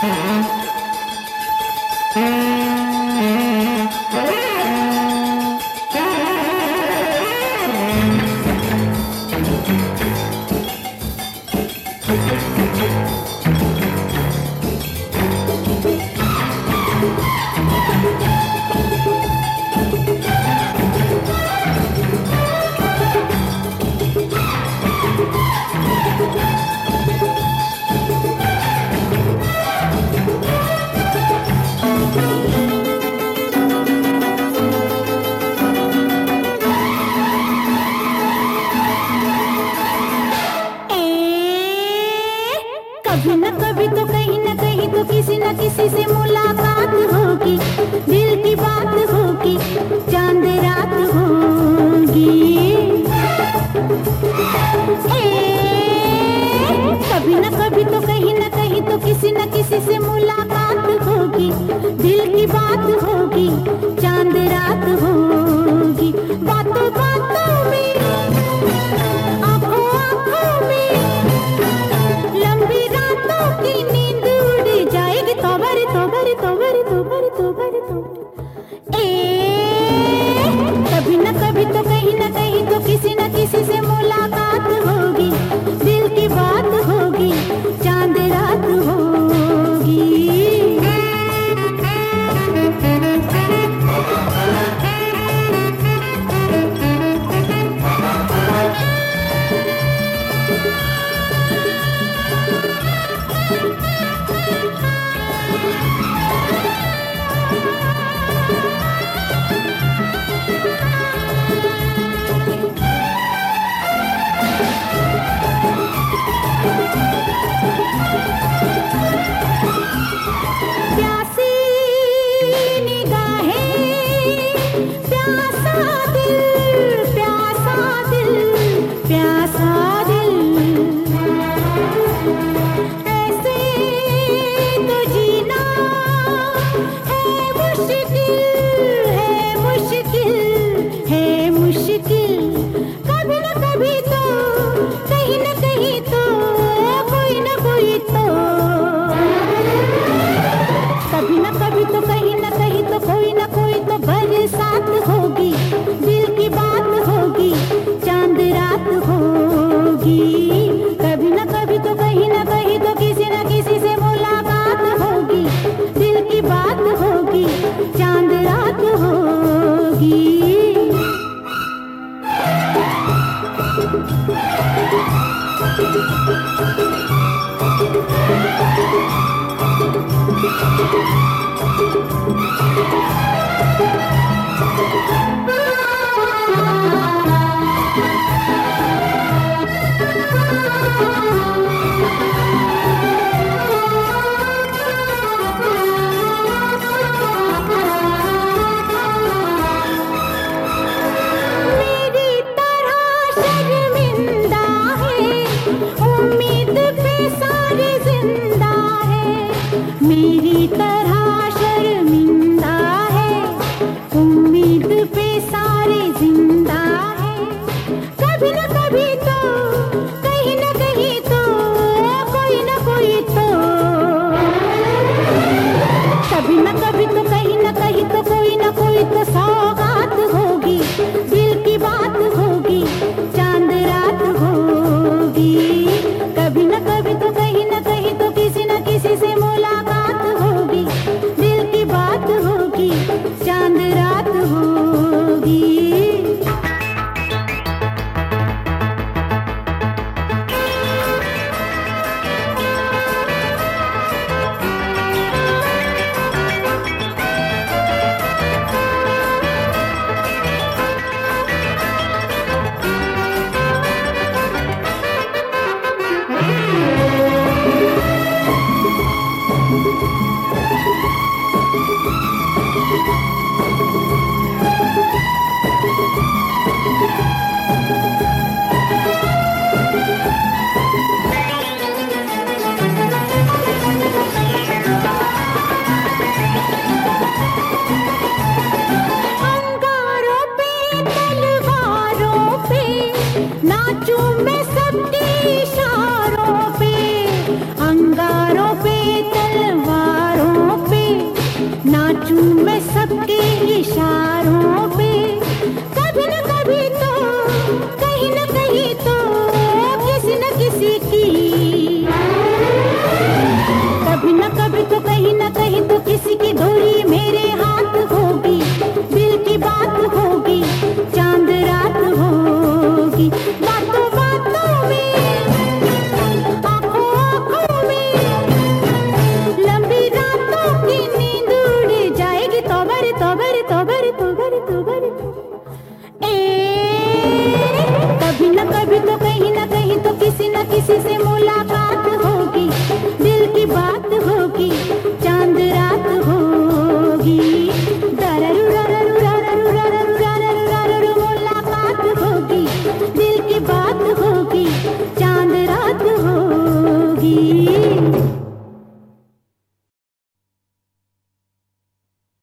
कभी न कभी तो कहीं न कहीं तो किसी न किसी से मुलाकात होगी, दिल की बात होगी, चांद रात होगी। कभी न कभी तो कहीं न कहीं तो किसी न किसी से मुलाकात होगी, दिल की बात होगी, चांद रात होगी। बातों बातों में, आंखों आंखों में, लंबी रातों की नींद उड़ जाएगी। तोबर तोबर तोबर तोबर तोबर तोबर। कभी न कभी तो कहीं न कहीं तो किसी न किसी से मुलाकात होगी, दिल की बात होगी, चांद रात होगी। प्यासी निगाहें, प्यासा दिल, प्यासा दिल, प्यासा दिल। ऐसे तो जीना है मुश्किल, है मुश्किल, है मुश्किल। कभी न कभी तो कहीं न कहीं तो कोई न कोई तो, कभी न कभी तो कहीं न कहीं तो कोई न कोई तो बरसात होगी, दिल की बात होगी, चांद रात होगी। कभी न कभी तो कहीं न कहीं तो किसी न किसी से मुलाकात होगी, दिल की बात होगी, चांद रात होगी। मेरी तरह शर्मिंदा है, उम्मीद पे बात होगी।